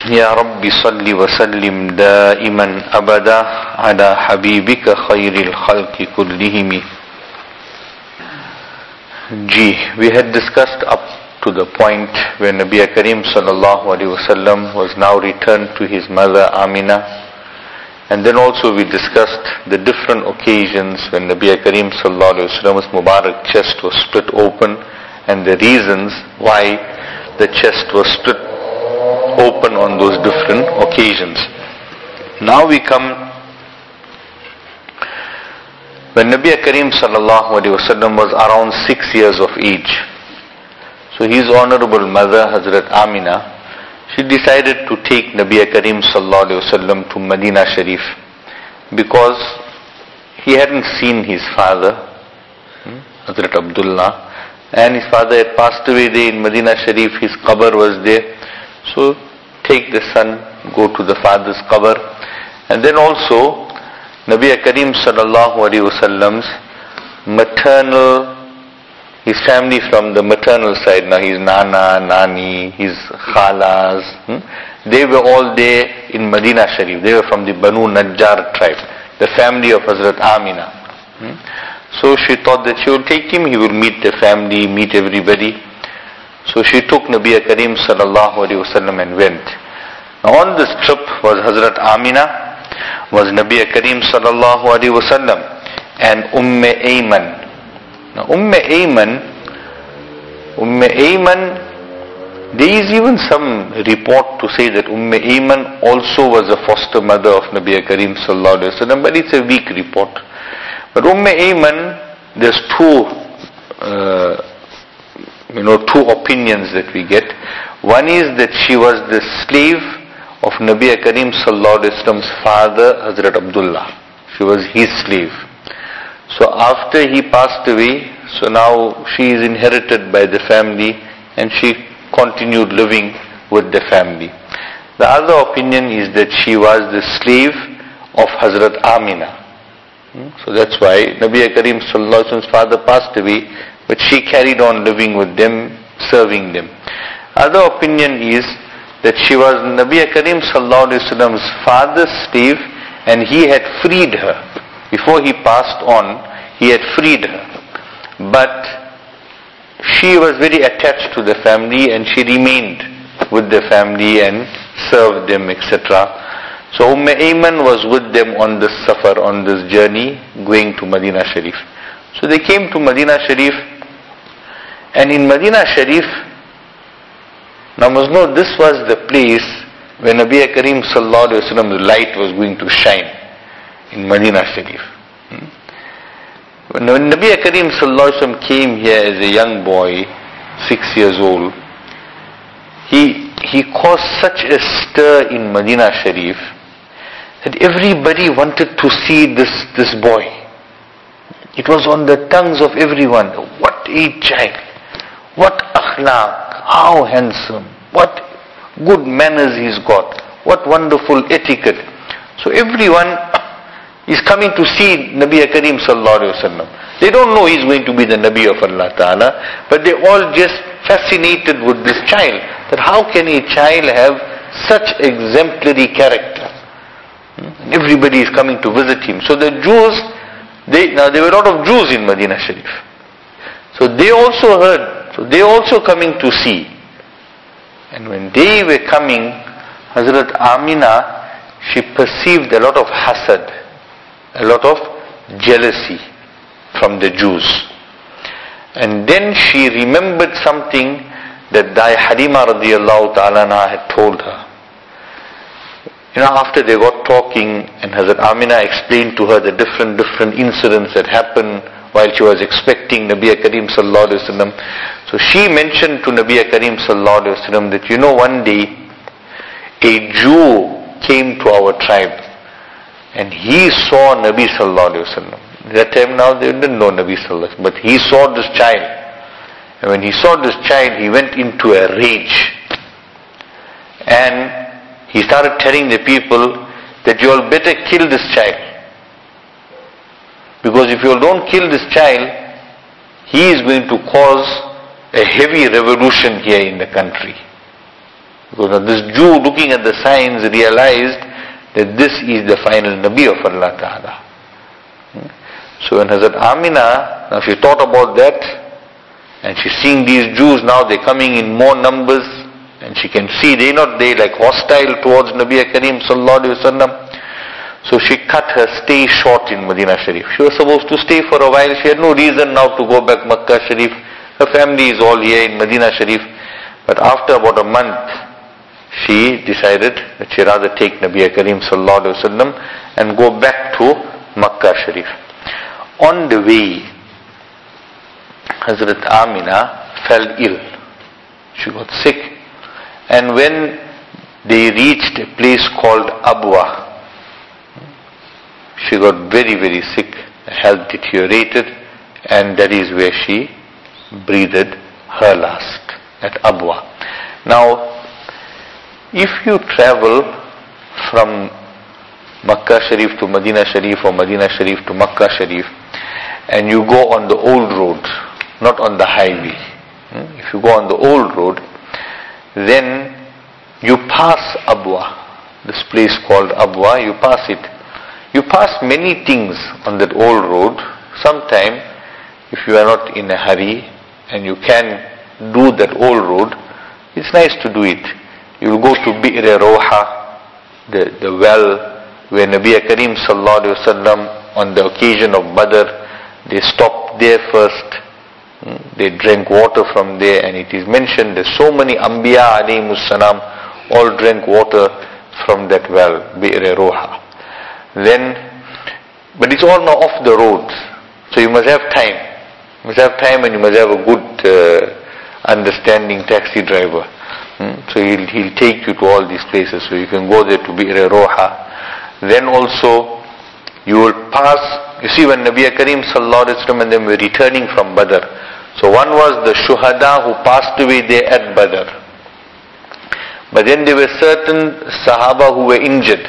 يا رب صل وسلم دائما أبدا على حبيبك خير الخلق كلهم. We had discussed up to the point where Nabi Karim sallallahu alaihi wasallam was now returned to his mother Amina, and then also we discussed the different occasions when Nabi Karim sallallahu alaihi wasallam's Mubarak chest was split open and the reasons why the chest was split open on those different occasions. Now we come when Nabi Karim sallallahu alaihi wasallam was around 6 years of age. So his honorable mother Hazrat Amina, she decided to take Nabi Karim sallallahu alaihi wasallam to Medina Sharif because he hadn't seen his father, Hazrat Abdullah, and his father had passed away there in Medina Sharif. His qabr was there. So take the son, go to the father's qabr. And then also Nabi Karim sallallahu alaihi wasallam's maternal, his family from the maternal side, now his nana, nani, his khalas, they were all there in Medina Sharif. They were from the Banu Najjar tribe, the family of Hazrat Amina. So she thought that she will take him, he will meet the family, meet everybody. So she took Nabi Karim sallallahu alaihi wasallam and went. Now on this trip was Hazrat Amina, was Nabi Karim sallallahu alaihi wasallam, and Ayman. Now Ayman, there is even some report to say that Ayman also was a foster mother of Nabi Karim sallallahu alaihi wasallam, but it's a weak report. But Ayman, there's two opinions that we get. One is that she was the slave of Nabi Karim sallallahu alaihi wasallam's father, Hazrat Abdullah. She was his slave. So after he passed away, so now she is inherited by the family and she continued living with the family. The other opinion is that she was the slave of Hazrat Amina. So that's why Nabi Karim sallallahu alaihi wasallam's father passed away, but she carried on living with them, serving them. Other opinion is that she was Nabi Karim sallallahu alaihi wasallam's father's slave and he had freed her. Before he passed on, he had freed her. But she was very attached to the family and she remained with the family and served them, etc. So Ayman was with them on this safar, on this journey, going to Medina Sharif. So they came to Medina Sharif, and in Medina Sharif, now must know this was the place where Nabi Karim sallallahu alaihi wasallam's light was going to shine, in Medina Sharif. When Nabi Karim sallallahu alaihi wasallam came here as a young boy, 6 years old, he caused such a stir in Medina Sharif that everybody wanted to see this boy. It was on the tongues of everyone. What a child! What akhlaq! How handsome! What good manners he's got! What wonderful etiquette! So everyone is coming to see Nabi Karim sallallahu alaihi wasallam. They don't know he's going to be the Nabi of Allah Ta'ala, but they all just fascinated with this child. That how can a child have such exemplary character? And everybody is coming to visit him. So the Jews, there were a lot of Jews in Medina Sharif. So they also heard, so they also coming to see. And when they were coming, Hazrat Amina, she perceived a lot of hasad, a lot of jealousy from the Jews. And then she remembered something that Halima radiallahu ta'ala had told her. After they got talking and Hazrat Amina explained to her the different incidents that happened while she was expecting Nabi Karim sallallahu alaihi wasallam. So she mentioned to Nabi Karim sallallahu alaihi wasallam that one day a Jew came to our tribe and he saw Nabi sallallahu alaihi wasallam. That time now they didn't know Nabi sallallahu alaihi wasallam, but he saw this child. And when he saw this child, he went into a rage. And he started telling the people that you all better kill this child. Because if you all don't kill this child, he is going to cause a heavy revolution here in the country. Because this Jew looking at the signs realized that this is the final Nabi of Allah Ta'ala. So when Hazrat Amina, now she thought about that, and she's seeing these Jews now, they're coming in more numbers, and she can see they like hostile towards Nabi Kareem Sallallahu Alaihi Wasallam. So she cut her stay short in Medina Sharif. She was supposed to stay for a while. She had no reason now to go back Makkah Sharif. Her family is all here in Medina Sharif. But after about a month, she decided that she rather take Nabi Kareem Sallallahu Alaihi Wasallam and go back to Makkah Sharif. On the way, Hazrat Amina fell ill. She got sick. And when they reached a place called Abwa, she got very, very sick. Her health deteriorated, and that is where she breathed her last, at Abwa. Now, if you travel from Makkah Sharif to Medina Sharif or Medina Sharif to Makkah Sharif, and you go on the old road, not on the highway. If you go on the old road, then you pass Abwa, this place called Abwa, you pass it. You pass many things on that old road. Sometime, if you are not in a hurry and you can do that old road, it's nice to do it. You will go to Bi'r Roha, the well where Nabi Kareem Sallallahu Alaihi Wasallam on the occasion of Badr, they stopped there first. They drank water from there, and it is mentioned that so many Anbiya alayhimus salam all drank water from that well, Bi'r Roha. Then, but it's all now off the road, so you must have time. You must have time, and you must have a good understanding taxi driver. So he'll take you to all these places, so you can go there to Bi'r Roha. Then also, you will pass, you see when Nabi Kareem Sallallahu Alaihi Wasallam and them were returning from Badr. So one was the Shuhada who passed away there at Badr. But then there were certain Sahaba who were injured,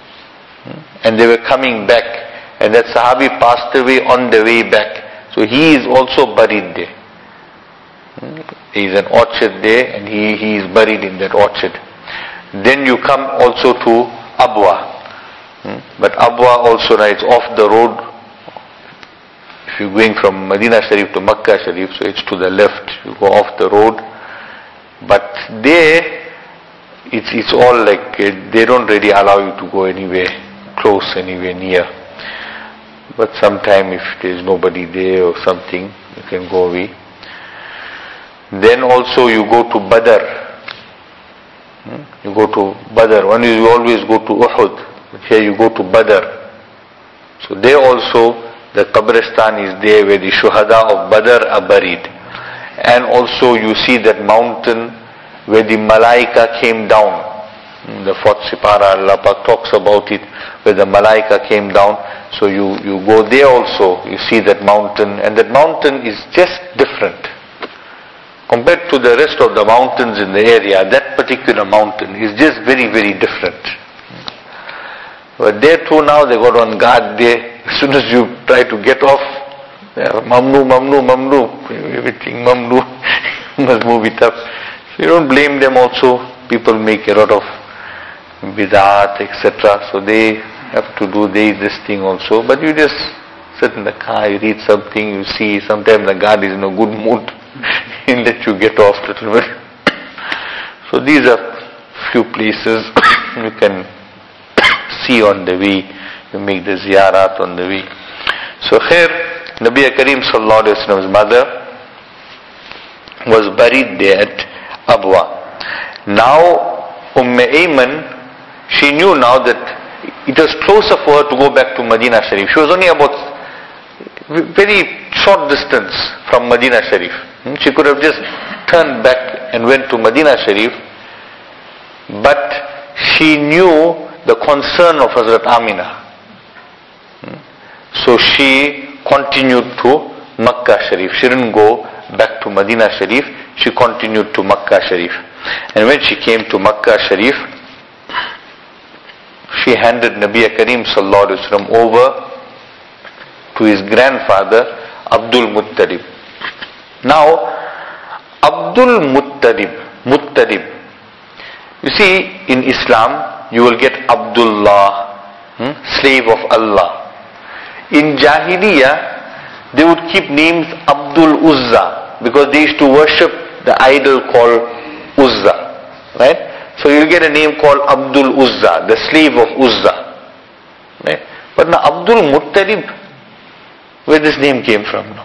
and they were coming back, and that Sahabi passed away on the way back. So he is also buried there. There is an orchard there, and he is buried in that orchard. Then you come also to Abwa. But Abwa also is off the road. If you're going from Medina Sharif to Makkah Sharif, so it's to the left, you go off the road. But there, it's all like, they don't really allow you to go anywhere close, anywhere near. But sometime if there's nobody there or something, you can go away. Then also you go to Badr. You go to Badr. One is you always go to Uhud, but here you go to Badr. So there also the Qabristan is there where the Shuhada of Badr are buried. And also you see that mountain where the Malaika came down. The fourth Sipara, Allah Pak talks about it, where the Malaika came down. So you go there also, you see that mountain, and that mountain is just different. Compared to the rest of the mountains in the area, that particular mountain is just very, very different. But there too now they got on guard there. As soon as you try to get off, Mamnu, Mamnu, Mamnu, everything Mamnu, you must move it up. So you don't blame them also. People make a lot of bid'at, etc. So they have to do this thing also. But you just sit in the car, you read something, you see, sometimes the guard is in a good mood. He'll let you get off a little bit. So these are few places you can see on the way. You make the ziyarat on the way. So here, Nabi Kareem Sallallahu Alaihi Wasallam's mother was buried there at Abwa. Now, Ayman, she knew now that it was closer for her to go back to Medina Sharif. She was only about very short distance from Medina Sharif. She could have just turned back and went to Medina Sharif, but she knew the concern of Hazrat Amina. So she continued to Makkah Sharif. She didn't go back to Medina Sharif, she continued to Makkah Sharif. And when she came to Makkah Sharif, she handed Nabi Kareem Sallallahu Alaihi Wasallam over to his grandfather Abdul Muttalib. Now, Abdul Muttalib You see, in Islam, you will get Abdullah, slave of Allah. In Jahiliyyah, they would keep names Abdul Uzza, because they used to worship the idol called Uzza, right? So you'll get a name called Abdul Uzza, the slave of Uzza, right? But now Abdul Muttalib, where this name came from now?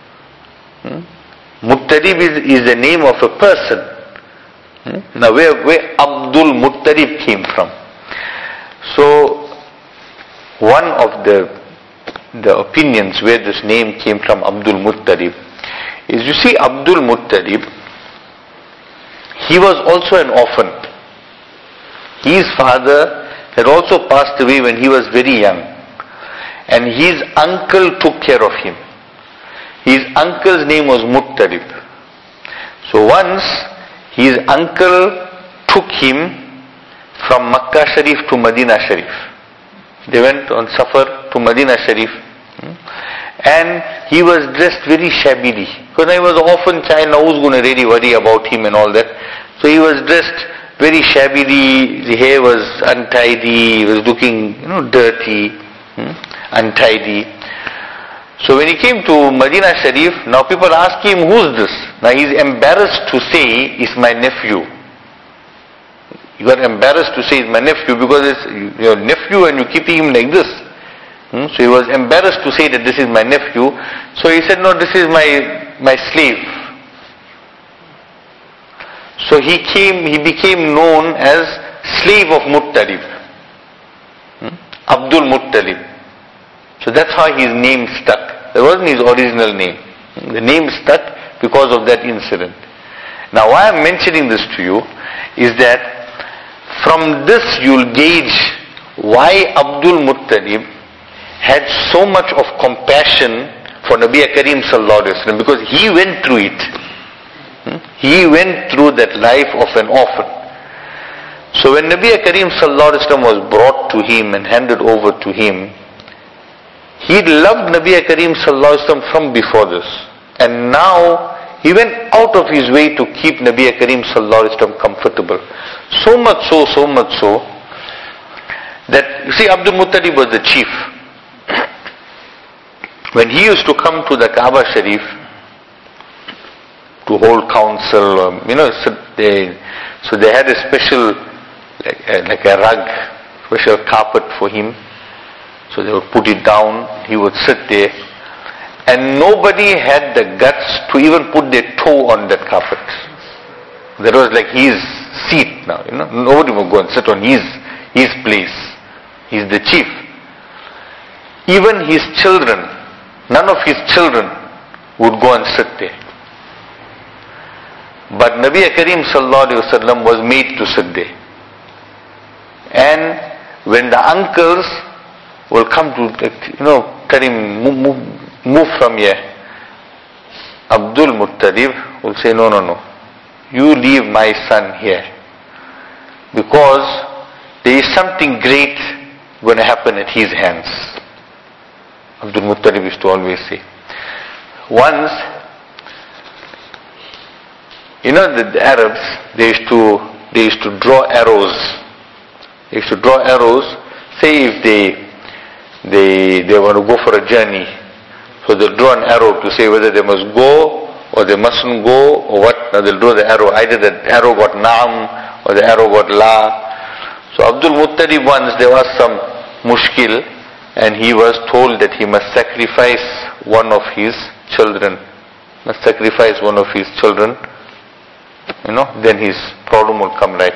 Muttalib is the name of a person. Now where Abdul Muttalib came from? So one of the opinions where this name came from, Abdul Muttalib, is, you see, Abdul Muttalib, he was also an orphan. His father had also passed away when he was very young, and his uncle took care of him. His uncle's name was Muttalib. So once his uncle took him from Makkah Sharif to Medina Sharif. They went on Safar to Medina Sharif, and he was dressed very shabbily, because he was an orphan child. Now who's going to really worry about him and all that? So he was dressed very shabbily. The hair was untidy. He was looking, dirty, untidy. So when he came to Medina Sharif, now people ask him, who's this? Now he's embarrassed to say, it's my nephew. You are embarrassed to say it's my nephew, because it's your nephew and you're keeping him like this. So he was embarrassed to say that this is my nephew. So he said, no, this is my slave. So he became known as slave of Muttalib. Abdul Muttalib. So that's how his name stuck. That wasn't his original name. The name stuck because of that incident. Now why I'm mentioning this to you is that from this you'll gauge why Abdul Muttalib had so much of compassion for Nabi Kareem Sallallahu Alaihi Wasallam, because he went through it. He went through that life of an orphan. So when Nabi Kareem Sallallahu Alaihi Wasallam was brought to him and handed over to him, he loved Nabi Kareem Sallallahu Alaihi Wasallam from before this. And now he went out of his way to keep Nabi Kareem Sallallahu Alaihi Wasallam comfortable. So much so, that, you see, Abdul Muttalib was the chief. When he used to come to the Kaaba Sharif to hold council, so they had a special, like a rug, special carpet for him. So they would put it down, he would sit there, and nobody had the guts to even put their toe on that carpet. That was like his seat now, Nobody would go and sit on his place. He's the chief. Even his children, none of his children would go and sit there. But Nabi Kareem Sallallahu Alaihi Wasallam was made to sit there. And when the uncles will come to, Kareem, move from here, Abdul Muttalib will say, no, you leave my son here, because there is something great going to happen at his hands. Abdul Muttalib used to always say. Once, the Arabs, they used to draw arrows. They used to draw arrows. Say if they want to go for a journey, so they'll draw an arrow to say whether they must go or they mustn't go or what. Now they'll draw the arrow. Either the arrow got Naam or the arrow got La. So Abdul Muttalib, once there was some mushkil, and he was told that he must sacrifice one of his children. Then his problem will come right.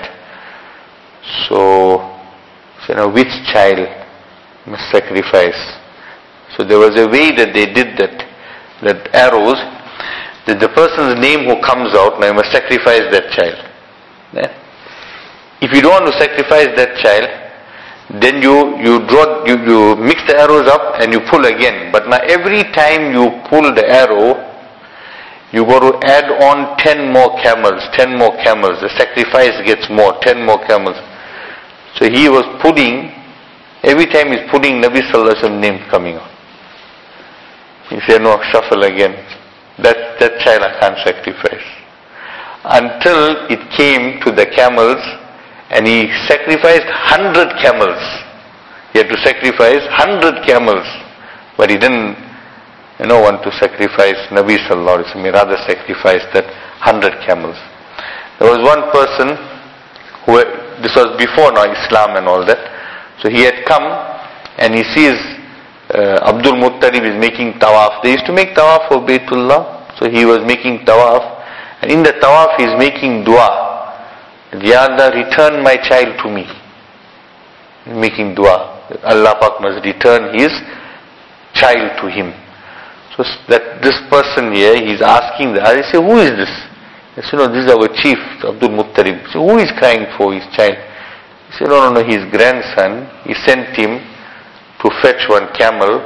So now which child must sacrifice? So there was a way that they did that arrows, that the person's name who comes out, now you must sacrifice that child. If you don't want to sacrifice that child, then you mix the arrows up and you pull again. But now every time you pull the arrow, you got to add on 10 more camels. The sacrifice gets more, 10 more camels. So he was pulling, every time he's pulling, Nabi Sallallahu Alaihi Wasallam name coming out. He said, no, shuffle again. That child I can't sacrifice. Until it came to the camels, and he sacrificed 100 camels. He had to sacrifice 100 camels, but he didn't, want to sacrifice Nabi sallallahu alaihi wasallam. He rather sacrificed that 100 camels. There was one person who, this was before now Islam and all that, so he had come and he sees Abdul Muttalib is making tawaf. They used to make tawaf for Baytullah, so he was making tawaf, and in the tawaf he is making dua, Ya Allah, return my child to me. Making dua, Allah Pak must return his child to him. So that this person here, he's asking the other, he said, who is this? He said, no, this is our chief, Abdul Muttalib. He said, who is crying for his child? He said, no, his grandson. He sent him to fetch one camel.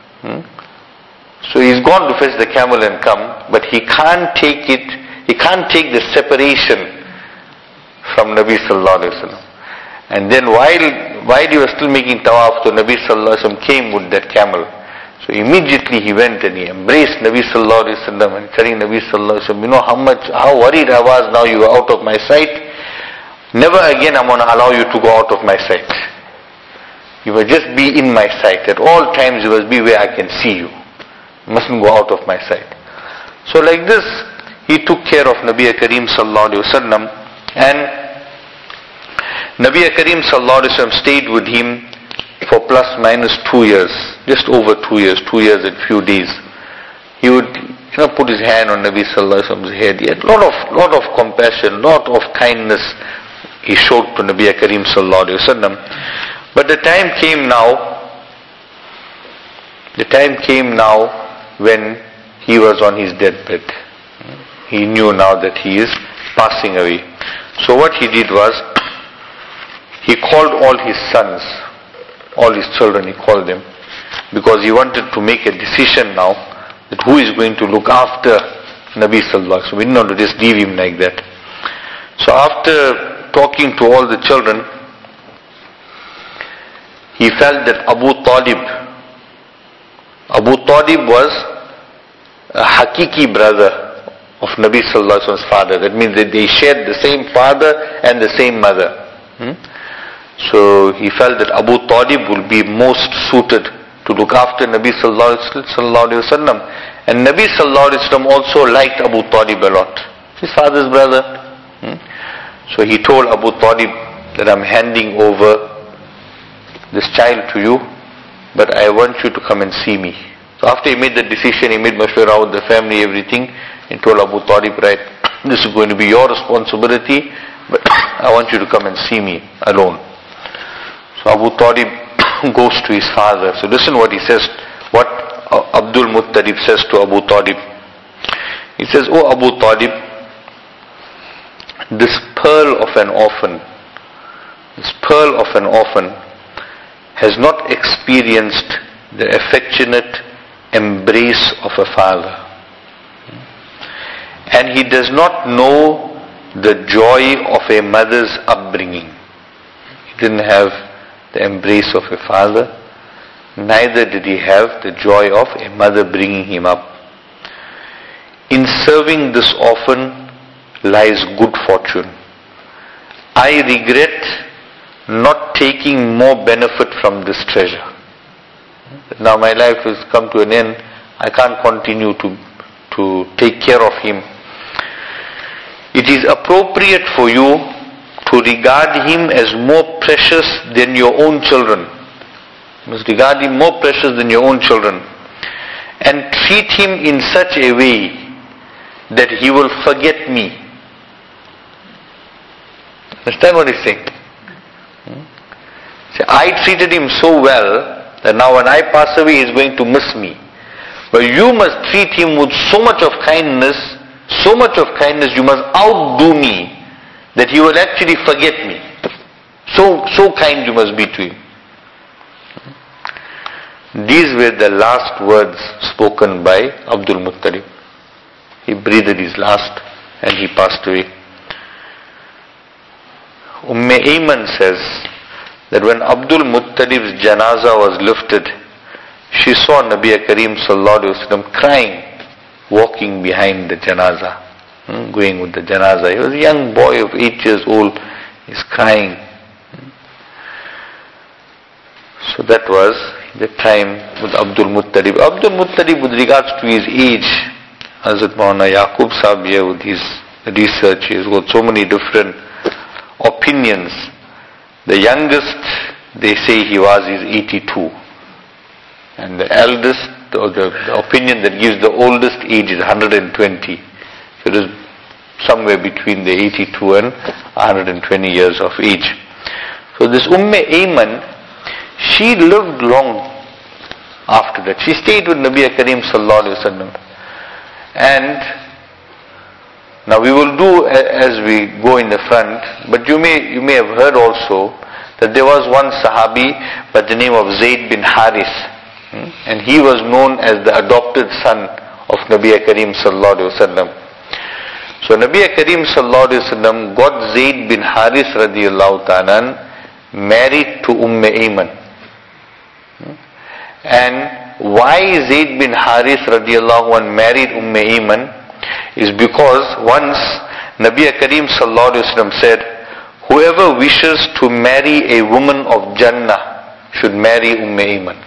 So he's gone to fetch the camel and come, but he can't take it, he can't take the separation from Nabi sallallahu alaihi wasallam. And then while he was still making tawaf, so Nabi sallallahu alaihi wasallam came with that camel. So immediately he went and he embraced Nabi sallallahu alaihi wasallam and telling Nabi sallallahu alaihi wasallam, how worried I was, now you are out of my sight. Never again I'm going to allow you to go out of my sight. You must just be in my sight. At all times you must be where I can see you. You mustn't go out of my sight. So like this, he took care of Nabi Kareem sallallahu alaihi wasallam, and Nabi Kareem sallallahu alaihi wasallam stayed with him for plus minus 2 years, just over 2 years, 2 years and few days. He would put his hand on Nabi sallallahu alaihi wasallam's head. He had lot of compassion, lot of kindness he showed to Nabi Kareem sallallahu alaihi wasallam. But the time came now when he was on his deathbed. He knew now that he is passing away. So what he did was, he called all his sons, all his children, he called them, because he wanted to make a decision now that who is going to look after Nabi sallallahu alaihi wasallam. We didn't want to just leave him like that. So after talking to all the children, he felt that Abu Talib was a hakiki brother of Nabi sallallahu alaihi wasallam's father. That means that they shared the same father and the same mother. So he felt that Abu Talib will be most suited to look after Nabi sallallahu alaihi wasallam. And Nabi sallallahu alaihi wasallam also liked Abu Talib a lot, his father's brother. So he told Abu Talib that I'm handing over this child to you, but I want you to come and see me. So after he made the decision, he made mashwara with the family, everything, and told Abu Talib, right, this is going to be your responsibility, but I want you to come and see me alone. So Abu Talib goes to his father. So listen what he says, what Abdul Muttalib says to Abu Talib. He says, "Oh Abu Talib, this pearl of an orphan has not experienced the affectionate embrace of a father. And he does not know the joy of a mother's upbringing." He didn't have the embrace of a father, neither did he have the joy of a mother bringing him up. In serving this orphan lies good fortune. I regret not taking more benefit from this treasure. Now my life has come to an end. I can't continue to take care of him. It is appropriate for you to regard him as more precious than your own children. You must regard him more precious than your own children, and treat him in such a way that he will forget me. Understand what he's saying? See, I treated him so well that now when I pass away he is going to miss me. But you must treat him with so much of kindness, you must outdo me, that he will actually forget me. So kind you must be to him. These were the last words spoken by Abdul Muttalib. He breathed his last and he passed away. Ayman says that when Abdul Muttalib's janaza was lifted, she saw Nabi Kareem sallallahu alaihi wasallam crying, walking behind the janaza, going with the janaza. He was a young boy of 8 years old, He's crying. So that was the time with Abdul Muttalib. Abdul Muttalib, with regards to his age, Hazrat Maulana Yaqub Sahib here with his research, he's got so many different opinions. The youngest, they say he was, is 82. And the eldest, or the opinion that gives the oldest age is 120. So it is somewhere between the 82 and 120 years of age. So this Ayman, she lived long after that. She stayed with Nabi Kareem Sallallahu Alaihi Wasallam. And now we will do as we go in the front, but you may have heard also that there was one Sahabi by the name of Zayd bin Haris, and he was known as the adopted son of Nabi Kareem Sallallahu Alaihi Wasallam. So Nabi Kareem Sallallahu Alaihi Wasallam got Zayd bin Haris radiyallahu ta'ala married to Ayman. And why Zayd bin Haris radiallahu anhu married Ayman is because once Nabi Kareem sallallahu alaihi wasallam said, whoever wishes to marry a woman of Jannah should marry Ayman.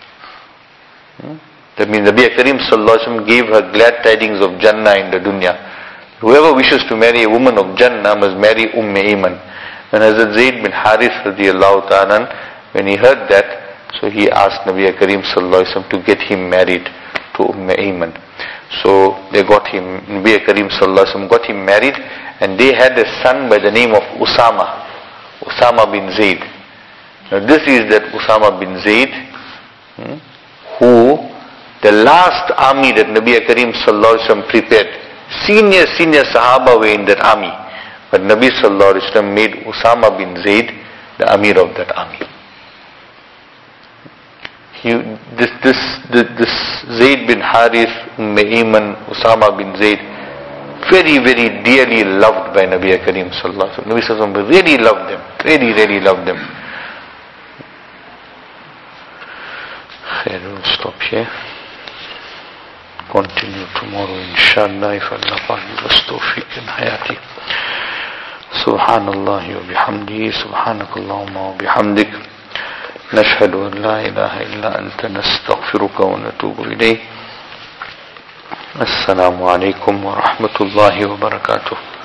That means Nabi Kareem sallallahu alaihi wasallam gave her glad tidings of Jannah in the dunya. Whoever wishes to marry a woman of Jannah must marry Ayman. And Hazrat Zayd bin Haris radiallahu ta'ala, when he heard that, so he asked Nabi Kareem sallallahu alaihi wasallam to get him married to Ayman. So they got him, Nabi Kareem sallallahu alaihi wasallam got him married, and they had a son by the name of Usama bin Zayd. Now this is that Usama bin Zayd, who the last army that Nabi Kareem sallallahu alaihi wasallam prepared, senior Sahaba were in that army, but Nabi sallallahu alaihi wasallam made Usama bin Zayd the Amir of that army. This Zayd bin Haris, Ayman, Usama bin Zayd, very, very dearly loved by Nabi Kareem sallallahu alaihi wasallam. Nabi sallallahu alaihi wasallam really loved them, really loved them. Okay, we'll stop here. Continue tomorrow, inshallah, if Allah gives us tawfiq in hayati. Subhanallah wa bihamdihi, subhanakallahumma wa bihamdik. نشهد أن لا إله إلا أنت نستغفرك ونتوب إليك. السلام عليكم ورحمة الله وبركاته.